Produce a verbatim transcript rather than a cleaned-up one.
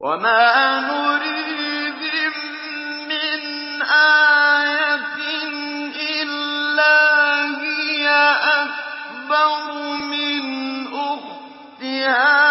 وَمَا نُرِيهِم مِّنْ آيَةٍ إِلَّا هِيَ أَكْبَرُ مِنْ أُخْتِهَا